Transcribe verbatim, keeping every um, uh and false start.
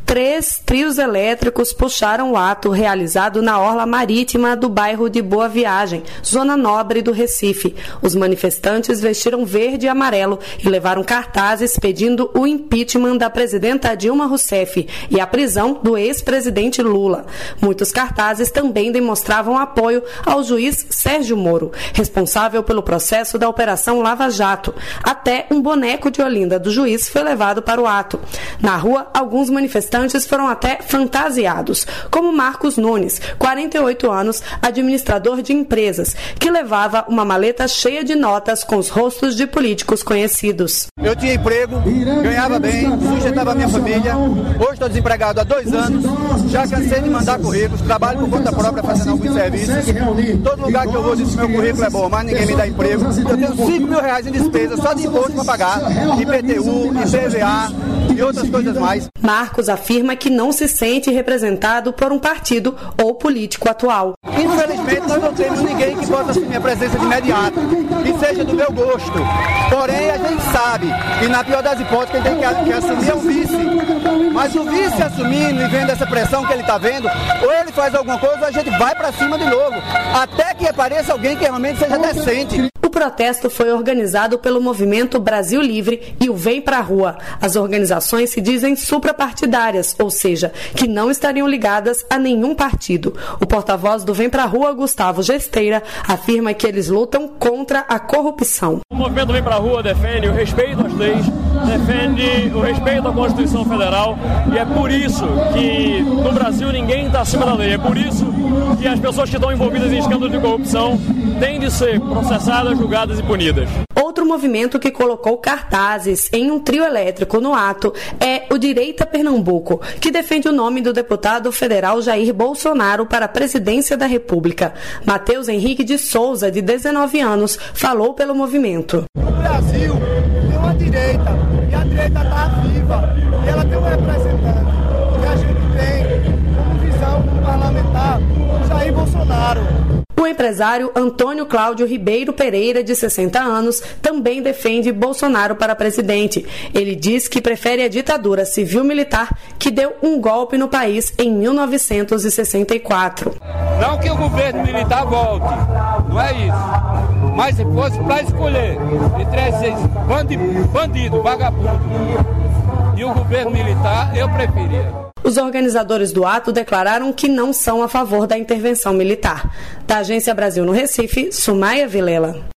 Três trios elétricos puxaram o ato realizado na orla marítima do bairro de Boa Viagem, zona nobre do Recife. Os manifestantes vestiram verde e amarelo e levaram cartazes pedindo o impeachment da presidenta Dilma Rousseff e a prisão do ex-presidente Lula. Muitos cartazes também demonstravam apoio ao juiz Sérgio Moro, responsável pelo processo da Operação Lava Jato. Até um boneco de Olinda do juiz foi levado para o ato. Na rua, alguns manifestantes foram até fantasiados, como Marcos Nunes, quarenta e oito anos, administrador de empresas, que levava uma maleta cheia de notas com os rostos de políticos conhecidos. Eu tinha emprego, ganhava bem, sustentava a minha família. Hoje estou desempregado há dois anos, já cansei de mandar currículos, trabalho por conta própria fazendo alguns serviços. Todo lugar que eu vou diz que meu currículo é bom, mas ninguém me dá emprego. Eu tenho cinco mil reais em despesa só de imposto para pagar, I P T U, I P V A e outras coisas mais. Marcos afirma que não se sente representado por um partido ou político atual. Infelizmente, nós não temos ninguém que possa assumir a presença de imediato, que seja do meu gosto. Porém, a gente sabe que, na pior das hipóteses, quem tem que, que assumir é o vice. Mas o vice assumindo e vendo essa pressão que ele está vendo, ou ele faz alguma coisa, ou a gente vai para cima de novo, até que apareça alguém que realmente seja decente. O protesto foi organizado pelo movimento Brasil Livre e o Vem Pra Rua. As organizações se dizem suprapartidárias, ou seja, que não estariam ligadas a nenhum partido. O porta-voz do Vem Pra Rua, Gustavo Gesteira, afirma que eles lutam contra a corrupção. O movimento Vem Pra Rua defende o respeito às leis, defende o respeito à Constituição Federal, e é por isso que no Brasil ninguém está acima da lei. É por isso que as pessoas que estão envolvidas em escândalos de corrupção têm de ser processadas, julgadas e punidas. Outro movimento que colocou cartazes em um trio elétrico no ato é o Direita Pernambuco, que defende o nome do deputado federal Jair Bolsonaro para a presidência da República. Matheus Henrique de Souza, de dezenove anos, falou pelo movimento. O Brasil tem uma direita, e a direita está viva, e ela tem um representante, que a gente tem como visão como parlamentar, o Jair Bolsonaro. O empresário Antônio Cláudio Ribeiro Pereira, de sessenta anos, também defende Bolsonaro para presidente. Ele diz que prefere a ditadura civil-militar que deu um golpe no país em mil novecentos e sessenta e quatro. Não que o governo militar volte, não é isso. Mas se fosse para escolher entre esses bandido, bandido, vagabundo e o governo militar, eu preferia. Os organizadores do ato declararam que não são a favor da intervenção militar. Da Agência Brasil no Recife, Sumaia Vilela.